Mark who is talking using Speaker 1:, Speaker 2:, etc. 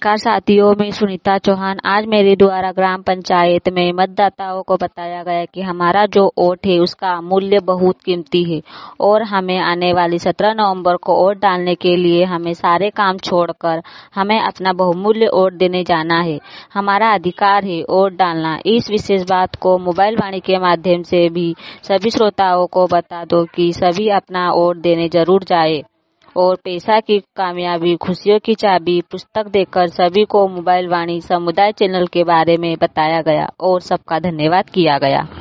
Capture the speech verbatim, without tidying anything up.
Speaker 1: नमस्कार साथियों, मैं सुनीता चौहान। आज मेरे द्वारा ग्राम पंचायत में मतदाताओं को बताया गया कि हमारा जो वोट है उसका मूल्य बहुत कीमती है और हमें आने वाली सत्रह नवंबर को वोट डालने के लिए हमें सारे काम छोड़कर हमें अपना बहुमूल्य वोट देने जाना है। हमारा अधिकार है वोट डालना। इस विशेष बात को मोबाइल वाणी के माध्यम से भी सभी श्रोताओं को बता दो कि सभी अपना वोट देने जरूर जाए। और पैसा की कामयाबी, खुशियों की चाबी पुस्तक देकर सभी को मोबाइल वाणी समुदाय चैनल के बारे में बताया गया और सबका धन्यवाद किया गया।